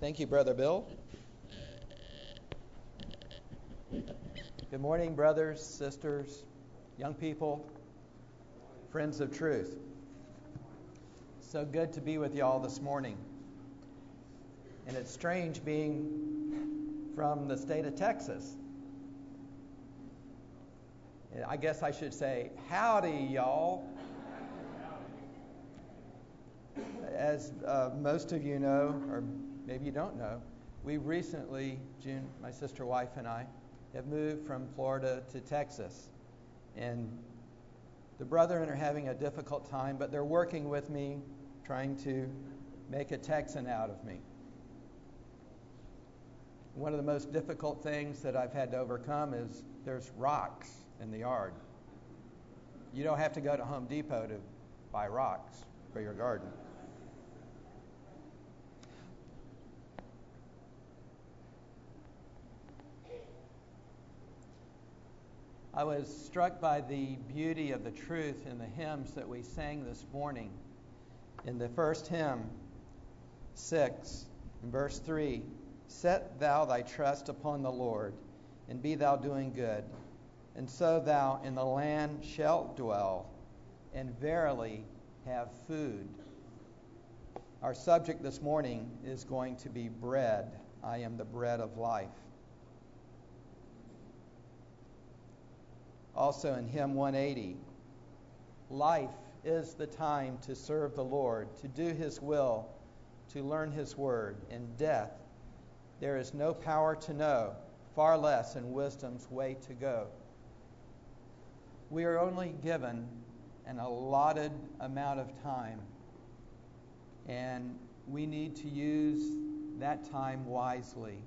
Thank you, Brother Bill. Good morning, brothers, sisters, young people, friends of truth. So good to be with y'all this morning. And it's strange being from the state of Texas. And I guess I should say, howdy, y'all. As most of you know, or maybe you don't know, we recently, June, my sister, wife, and I, have moved from Florida to Texas. And the brethren are having a difficult time, but they're working with me, trying to make a Texan out of me. One of the most difficult things that I've had to overcome is there's rocks in the yard. You don't have to go to Home Depot to buy rocks for your garden. I was struck by the beauty of the truth in the hymns that we sang this morning. In the first hymn, 6, in verse 3, "Set thou thy trust upon the Lord, and be thou doing good, and so thou in the land shalt dwell, and verily have food." Our subject this morning is going to be bread. I am the bread of life. Also in hymn 180, life is the time to serve the Lord, to do His will, to learn His word. In death, there is no power to know, far less in wisdom's way to go. We are only given an allotted amount of time, and we need to use that time wisely.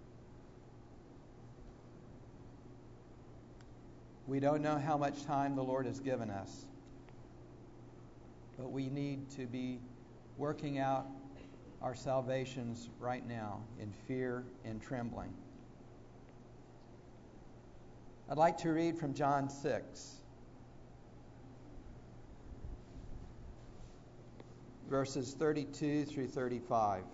We don't know how much time the Lord has given us, but we need to be working out our salvations right now in fear and trembling. I'd like to read from John 6, verses 32 through 35.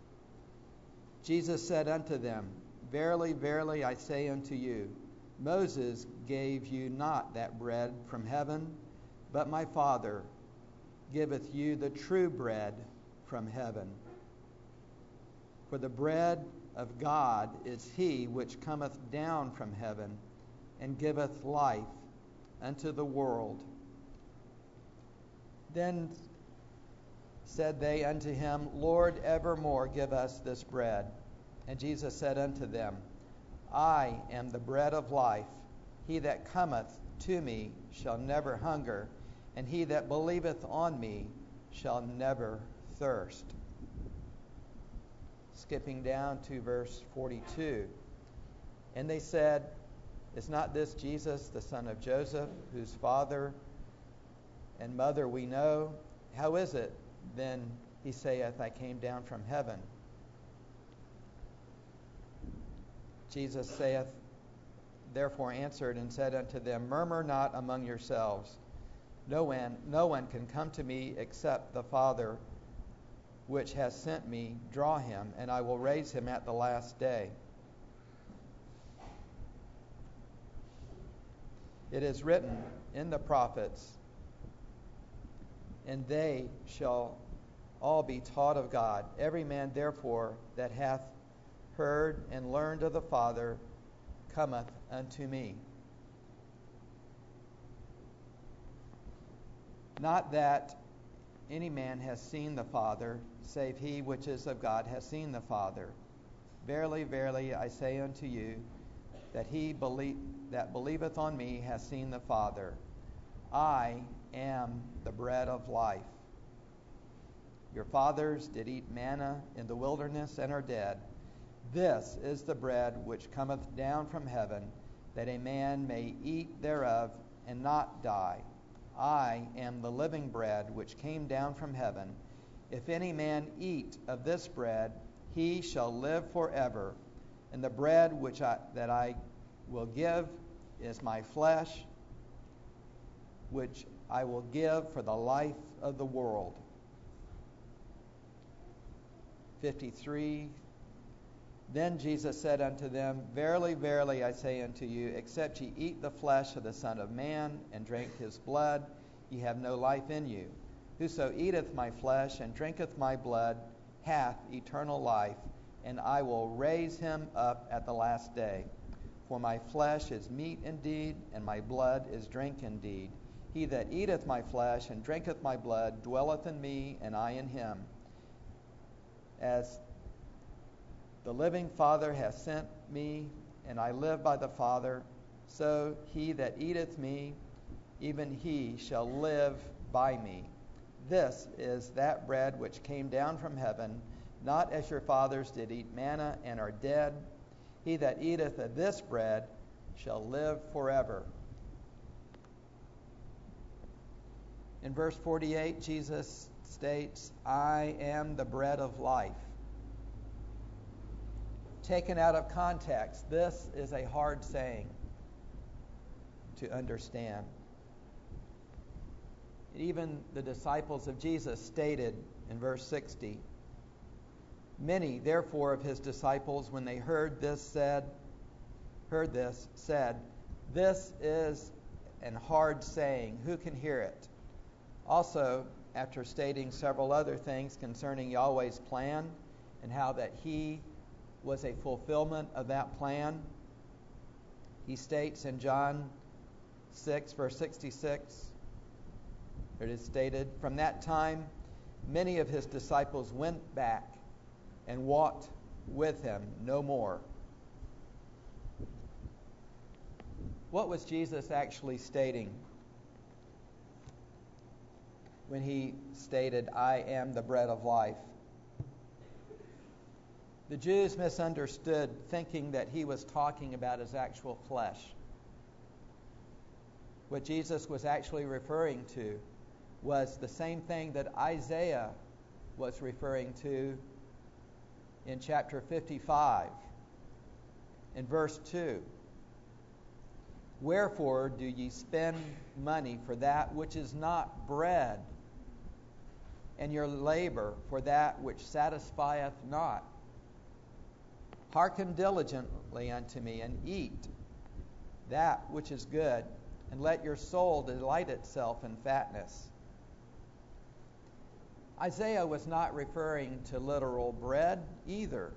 Jesus said unto them, "Verily, verily, I say unto you, Moses gave you not that bread from heaven, but my Father giveth you the true bread from heaven. For the bread of God is he which cometh down from heaven, and giveth life unto the world." Then said they unto him, "Lord, evermore give us this bread." And Jesus said unto them, "I am the bread of life. He that cometh to me shall never hunger, and he that believeth on me shall never thirst." Skipping down to verse 42. And they said, "Is not this Jesus, the son of Joseph, whose father and mother we know? How is it then he saith, I came down from heaven? Jesus saith, therefore answered and said unto them, Murmur not among yourselves. No one can come to me except the Father which has sent me draw him, and I will raise him at the last day. It is written in the prophets, and they shall all be taught of God. Every man therefore that hath heard and learned of the Father cometh unto me. Not that any man has seen the Father, save he which is of God has seen the Father. Verily, verily, I say unto you, that he that believeth on me has seen the Father. I am the bread of life. Your fathers did eat manna in the wilderness and are dead. This is the bread which cometh down from heaven, that a man may eat thereof and not die. I am the living bread which came down from heaven. If any man eat of this bread, he shall live forever. And the bread that I will give is my flesh, which I will give for the life of the world. 53 Then Jesus said unto them, Verily, verily, I say unto you, except ye eat the flesh of the Son of Man, and drink his blood, ye have no life in you. Whoso eateth my flesh, and drinketh my blood, hath eternal life, and I will raise him up at the last day. For my flesh is meat indeed, and my blood is drink indeed. He that eateth my flesh, and drinketh my blood, dwelleth in me, and I in him. As the living Father hath sent me, and I live by the Father, so he that eateth me, even he shall live by me. This is that bread which came down from heaven, not as your fathers did eat manna and are dead. He that eateth of this bread shall live forever. In verse 48, Jesus states, I am the bread of life. Taken out of context, this is a hard saying to understand. Even the disciples of Jesus stated in verse 60, Many, therefore, of his disciples, when they heard this, said, This is an hard saying. Who can hear it? Also, after stating several other things concerning Yahweh's plan and how that he was a fulfillment of that plan, he states in John 6, verse 66, it is stated, From that time, many of his disciples went back and walked with him no more. What was Jesus actually stating when he stated, I am the bread of life? The Jews misunderstood, thinking that he was talking about his actual flesh. What Jesus was actually referring to was the same thing that Isaiah was referring to in chapter 55, in verse 2. Wherefore do ye spend money for that which is not bread, and your labor for that which satisfieth not? Hearken diligently unto me, and eat that which is good, and let your soul delight itself in fatness. Isaiah was not referring to literal bread either.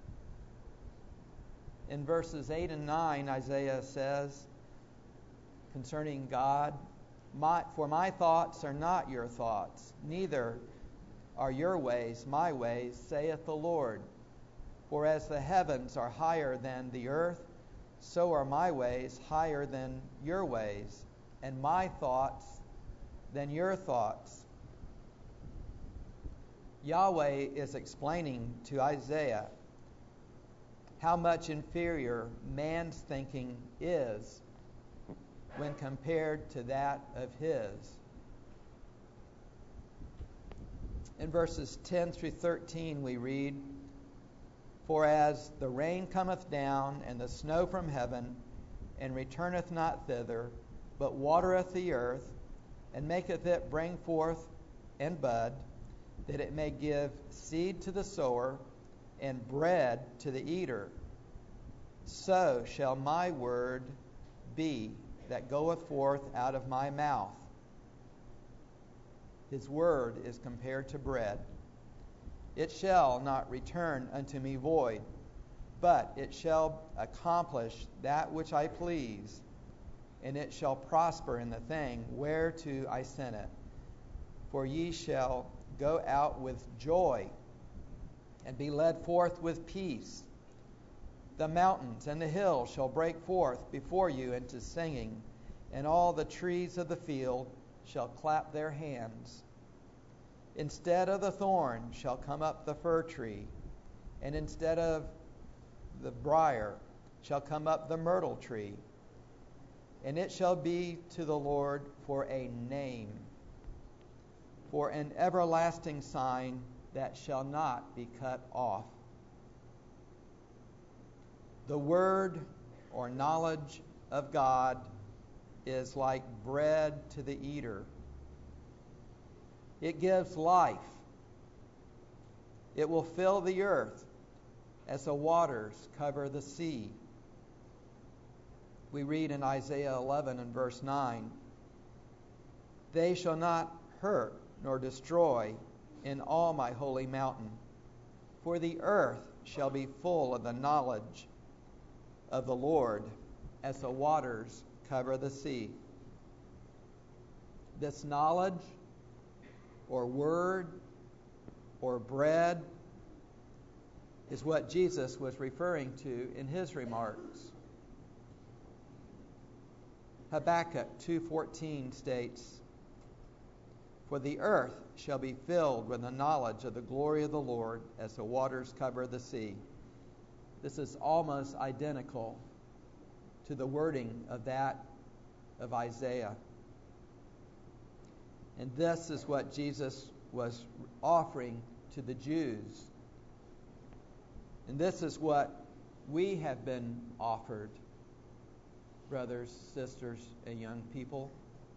In verses 8 and 9, Isaiah says concerning God, For my thoughts are not your thoughts, neither are your ways my ways, saith the Lord. For as the heavens are higher than the earth, so are my ways higher than your ways, and my thoughts than your thoughts. Yahweh is explaining to Isaiah how much inferior man's thinking is when compared to that of his. In verses 10 through 13 we read, For as the rain cometh down, and the snow from heaven, and returneth not thither, but watereth the earth, and maketh it bring forth and bud, that it may give seed to the sower, and bread to the eater, so shall my word be that goeth forth out of my mouth. His word is compared to bread. It shall not return unto me void, but it shall accomplish that which I please, and it shall prosper in the thing whereto I sent it. For ye shall go out with joy, and be led forth with peace. The mountains and the hills shall break forth before you into singing, and all the trees of the field shall clap their hands. Instead of the thorn shall come up the fir tree, and instead of the briar shall come up the myrtle tree. And it shall be to the Lord for a name, for an everlasting sign that shall not be cut off. The word or knowledge of God is like bread to the eater. It gives life. It will fill the earth. as the waters cover the sea. We read in Isaiah 11 and verse 9, they shall not hurt nor destroy in all my holy mountain, for the earth shall be full of the knowledge of the Lord as the waters cover the sea. This knowledge or word or bread is what Jesus was referring to in his remarks. Habakkuk 2:14 states, for the earth shall be filled with the knowledge of the glory of the Lord as the waters cover the sea. This is almost identical to the wording of that of Isaiah. And this is what Jesus was offering to the Jews. And this is what we have been offered, brothers, sisters, and young people.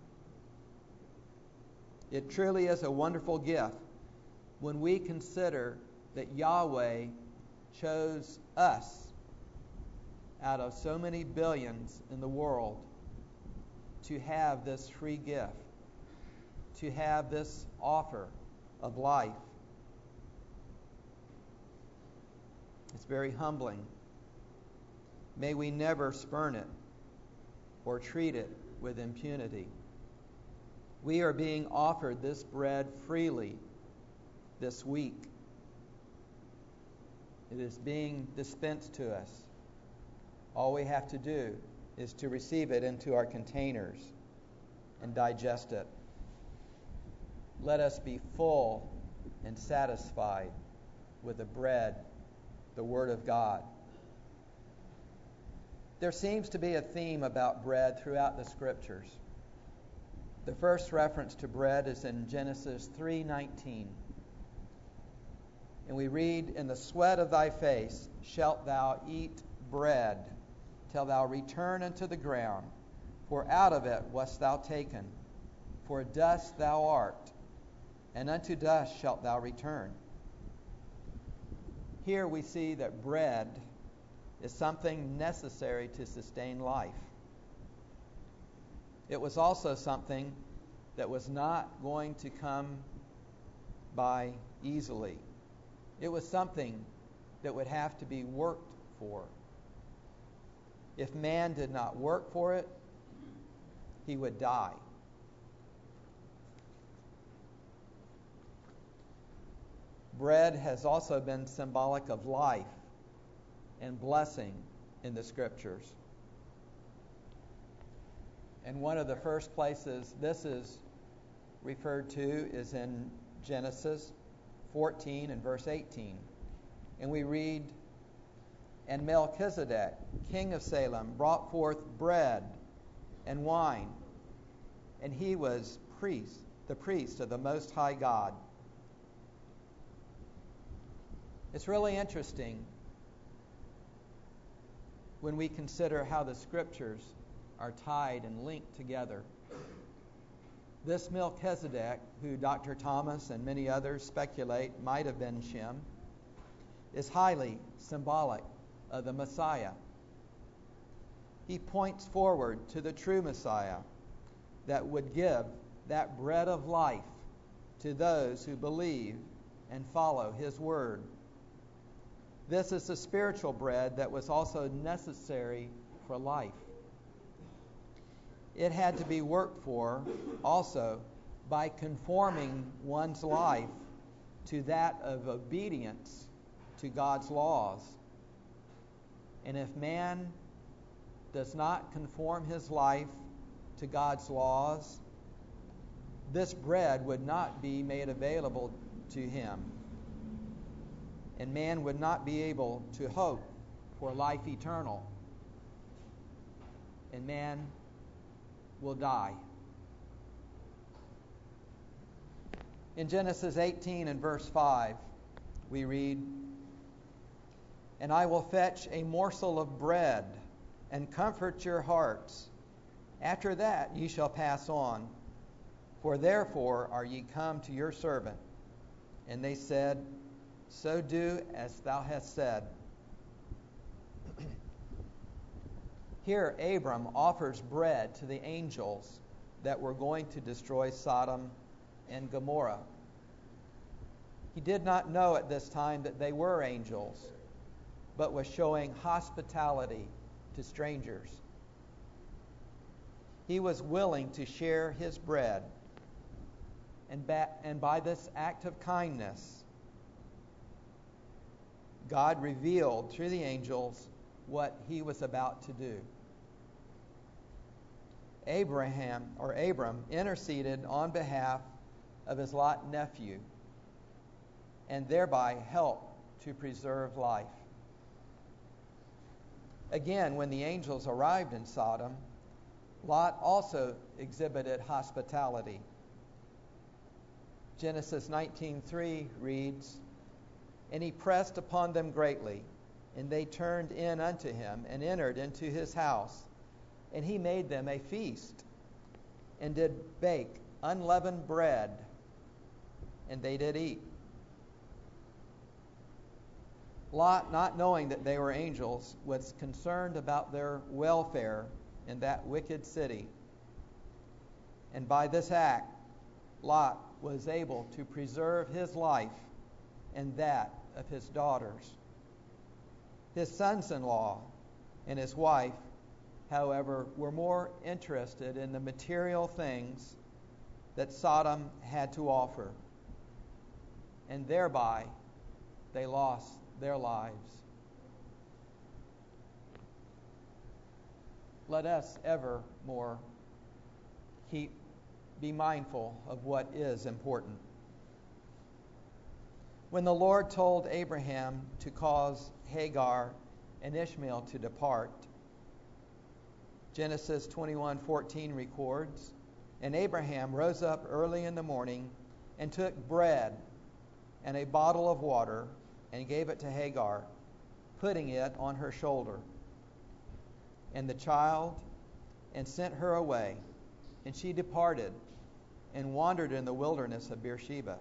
It truly is a wonderful gift when we consider that Yahweh chose us out of so many billions in the world to have this free gift, to have this offer of life. It's very humbling. May we never spurn it or treat it with impunity. We are being offered this bread freely this week. It is being dispensed to us. All we have to do is to receive it into our containers and digest it. Let us be full and satisfied with the bread, the Word of God. There seems to be a theme about bread throughout the Scriptures. The first reference to bread is in Genesis 3:19. And we read, in the sweat of thy face shalt thou eat bread, till thou return unto the ground, for out of it wast thou taken. For dust thou art, and unto dust shalt thou return. Here we see that bread is something necessary to sustain life. It was also something that was not going to come by easily. It was something that would have to be worked for. If man did not work for it, he would die. Bread has also been symbolic of life and blessing in the Scriptures. And one of the first places this is referred to is in Genesis 14 and verse 18. And we read, and Melchizedek, king of Salem, brought forth bread and wine, and he was the priest of the Most High God. It's really interesting when we consider how the Scriptures are tied and linked together. This Melchizedek, who Dr. Thomas and many others speculate might have been Shem, is highly symbolic of the Messiah. He points forward to the true Messiah that would give that bread of life to those who believe and follow his word. This is the spiritual bread that was also necessary for life. It had to be worked for also by conforming one's life to that of obedience to God's laws. And if man does not conform his life to God's laws, this bread would not be made available to him. And man would not be able to hope for life eternal. And man will die. In Genesis 18 and verse 5, we read, and I will fetch a morsel of bread and comfort your hearts. After that ye shall pass on, for therefore are ye come to your servant. And they said, so do as thou hast said. Here, Abram offers bread to the angels that were going to destroy Sodom and Gomorrah. He did not know at this time that they were angels, but was showing hospitality to strangers. He was willing to share his bread, and by this act of kindness, God revealed through the angels what he was about to do. Abram interceded on behalf of his Lot nephew and thereby helped to preserve life. Again, when the angels arrived in Sodom, Lot also exhibited hospitality. Genesis 19:3 reads, "And he pressed upon them greatly, and they turned in unto him, and entered into his house. And he made them a feast, and did bake unleavened bread, and they did eat." Lot, not knowing that they were angels, was concerned about their welfare in that wicked city. And by this act, Lot was able to preserve his life and that of his daughters. His sons-in-law and his wife, however, were more interested in the material things that Sodom had to offer, and thereby they lost their lives. Let us evermore be mindful of what is important. When the Lord told Abraham to cause Hagar and Ishmael to depart, Genesis 21:14 records, "And Abraham rose up early in the morning and took bread and a bottle of water and gave it to Hagar, putting it on her shoulder, and the child, and sent her away. And she departed and wandered in the wilderness of Beersheba."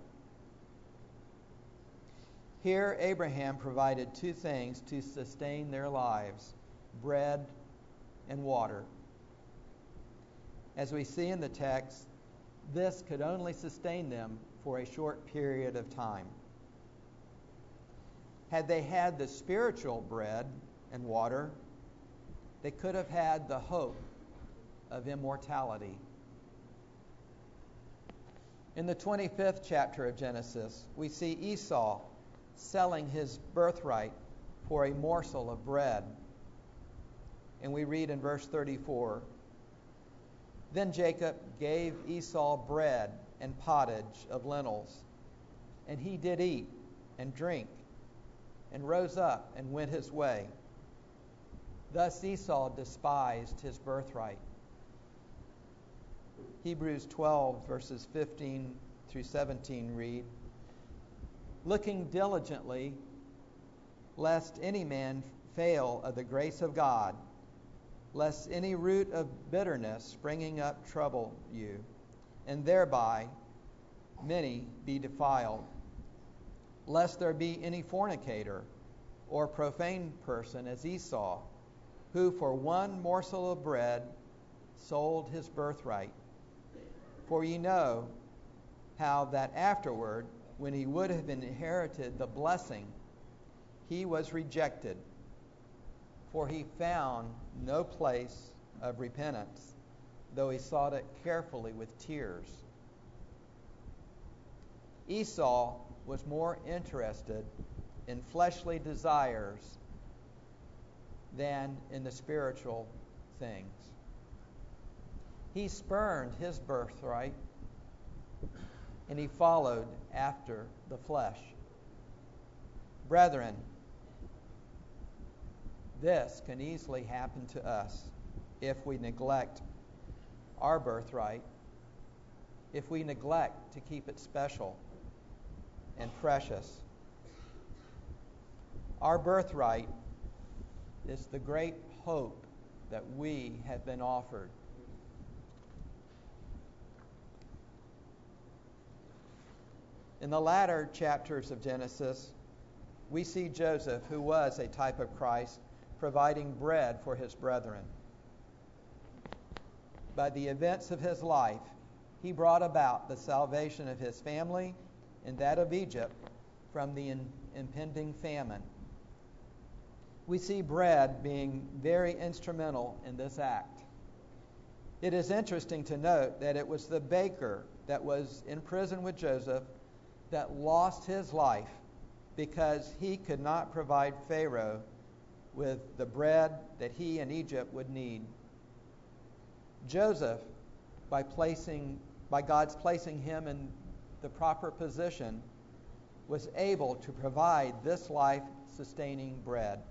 Here Abraham provided two things to sustain their lives: bread and water. As we see in the text, this could only sustain them for a short period of time. Had they had the spiritual bread and water, they could have had the hope of immortality. In the 25th chapter of Genesis, we see Esau selling his birthright for a morsel of bread. And we read in verse 34, "Then Jacob gave Esau bread and pottage of lentils, and he did eat and drink, and rose up and went his way. Thus Esau despised his birthright." Hebrews 12, verses 15 through 17 read, "Looking diligently, lest any man fail of the grace of God, lest any root of bitterness springing up trouble you, and thereby many be defiled. Lest there be any fornicator or profane person as Esau, who for one morsel of bread sold his birthright. For ye know how that afterward, when he would have inherited the blessing, he was rejected, for he found no place of repentance, though he sought it carefully with tears." Esau was more interested in fleshly desires than in the spiritual things. He spurned his birthright, and he followed after the flesh. Brethren, this can easily happen to us if we neglect our birthright, if we neglect to keep it special and precious. Our birthright is the great hope that we have been offered. In the latter chapters of Genesis, we see Joseph, who was a type of Christ, providing bread for his brethren. by the events of his life, he brought about the salvation of his family and that of Egypt from the impending famine. We see bread being very instrumental in this act. It is interesting to note that it was the baker that was in prison with Joseph that lost his life because he could not provide Pharaoh with the bread that he and Egypt would need. Joseph, by God's placing him in the proper position, was able to provide this life-sustaining bread.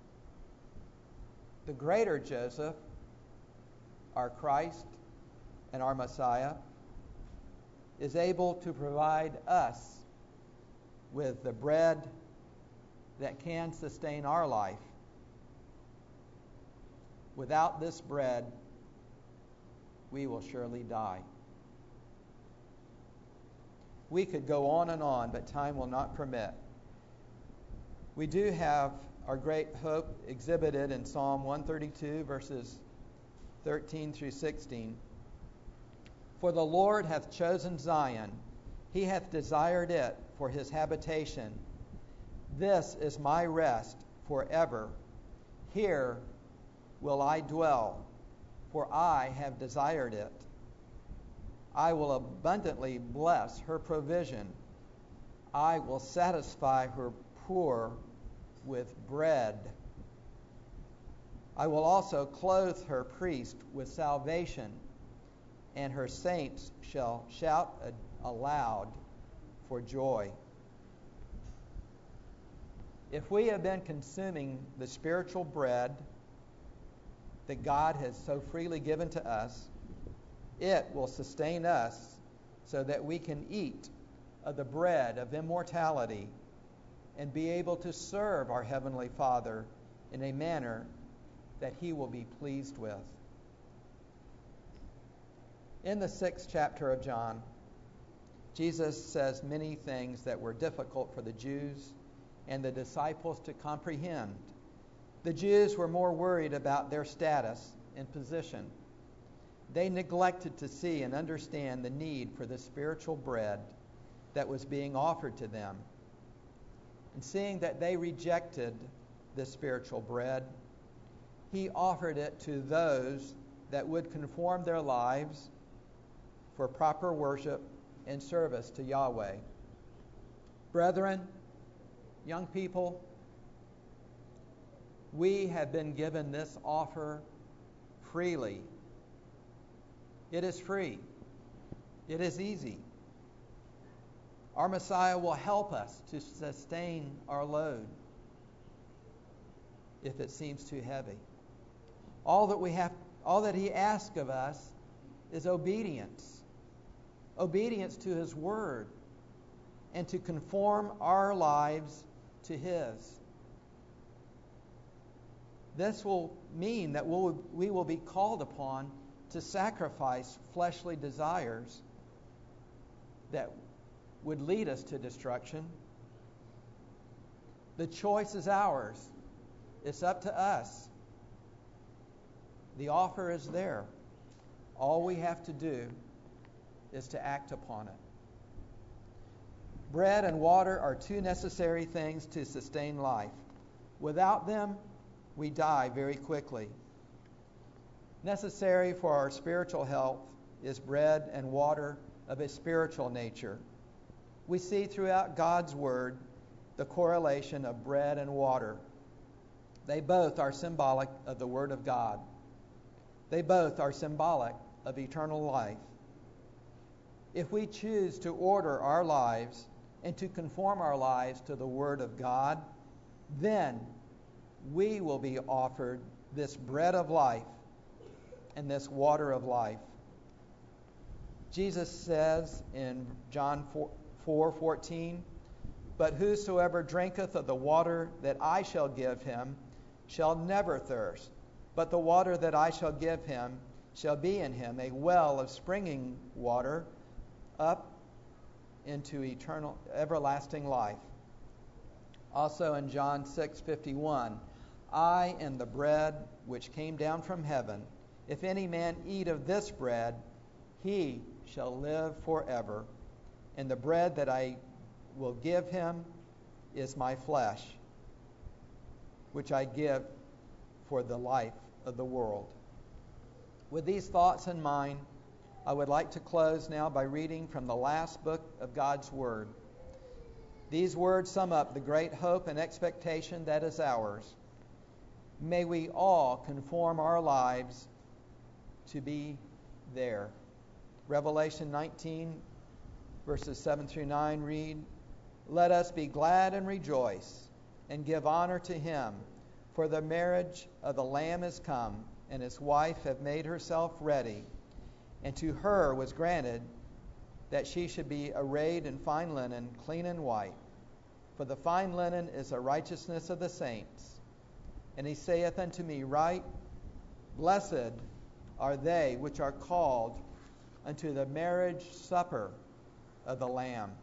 The greater Joseph, our Christ and our Messiah, is able to provide us with the bread that can sustain our life. Without this bread, we will surely die. We could go on, but time will not permit. We do have our great hope exhibited in Psalm 132, verses 13 through 16. For the Lord hath chosen Zion, he hath desired it for his habitation. This is my rest forever. Here will I dwell, for I have desired it. I will abundantly bless her provision. I will satisfy her poor with bread. I will also clothe her priest with salvation, and her saints shall shout aloud for joy. If we have been consuming the spiritual bread that God has so freely given to us, it will sustain us so that we can eat of the bread of immortality and be able to serve our Heavenly Father in a manner that he will be pleased with. In the 6th chapter of John, Jesus says many things that were difficult for the Jews and the disciples to comprehend. The Jews were more worried about their status and position. They neglected to see and understand the need for the spiritual bread that was being offered to them. And seeing that they rejected this spiritual bread, he offered it to those that would conform their lives for proper worship and service to Yahweh. Brethren, young people, we have been given this offer freely. It is free. It is easy. Our Messiah will help us to sustain our load if it seems too heavy. All that he asks of us is obedience. Obedience to his word and to conform our lives to his. This will mean that we will be called upon to sacrifice fleshly desires that would lead us to destruction. The choice is ours. It's up to us. The offer is there. All we have to do is to act upon it. Bread and water are two necessary things to sustain life. Without them, we die very quickly. Necessary for our spiritual health is bread and water of a spiritual nature. We see throughout God's Word the correlation of bread and water. They both are symbolic of the Word of God. They both are symbolic of eternal life. If we choose to order our lives and to conform our lives to the Word of God, then we will be offered this bread of life and this water of life. Jesus says in John 4:14, "But whosoever drinketh of the water that I shall give him shall never thirst, but the water that I shall give him shall be in him a well of springing water up into eternal, everlasting life." Also in John 6:51, "I am the bread which came down from heaven. If any man eat of this bread, he shall live forever. And the bread that I will give him is my flesh, which I give for the life of the world." With these thoughts in mind, I would like to close now by reading from the last book of God's Word. These words sum up the great hope and expectation that is ours. May we all conform our lives to be there. Revelation 19, verses 7 through 9 read, "Let us be glad and rejoice and give honor to him, for the marriage of the Lamb is come, and his wife hath made herself ready. And to her was granted that she should be arrayed in fine linen, clean and white. For the fine linen is the righteousness of the saints. And he saith unto me, Write, Blessed are they which are called unto the marriage supper of the Lamb,"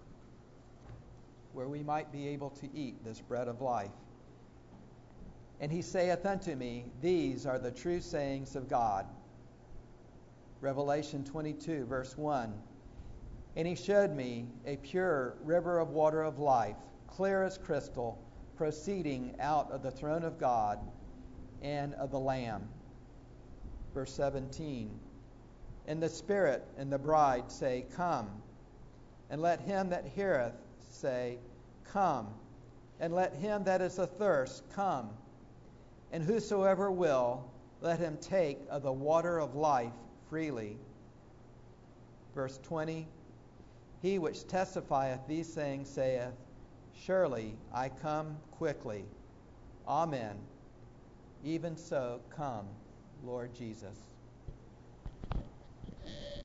where we might be able to eat this bread of life. "And he saith unto me, These are the true sayings of God." Revelation 22, verse 1. "And he showed me a pure river of water of life, clear as crystal, proceeding out of the throne of God and of the Lamb." Verse 17. "And the Spirit and the bride say, Come. And let him that heareth say, Come. And let him that is athirst come. And whosoever will, let him take of the water of life freely." Verse 20. "He which testifieth these things saith, Surely I come quickly. Amen. Even so, come, Lord Jesus."